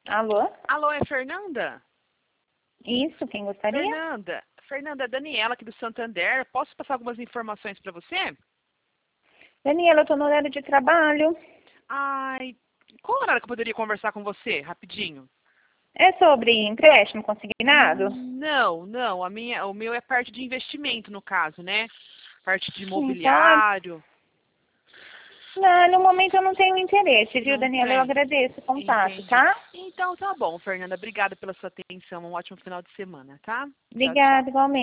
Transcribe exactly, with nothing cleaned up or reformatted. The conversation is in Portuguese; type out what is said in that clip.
Alô? Alô, é Fernanda? Isso, quem gostaria? Fernanda, Fernanda, é Daniela aqui do Santander. Posso passar algumas informações para você? Daniela, eu tô no horário de trabalho. Ai, qual horário que eu poderia conversar com você, rapidinho? É sobre empréstimo consignado? Não, não, a minha, o meu é parte de investimento, no caso, né? Parte de Então, é- imobiliário. não, no momento eu não tenho interesse, viu, Não Daniela? Eu tem. agradeço o contato, Entendi. tá? Então tá bom, Fernanda. Obrigada pela sua atenção. Um ótimo final de semana, tá? Tchau, tchau. Obrigada, igualmente.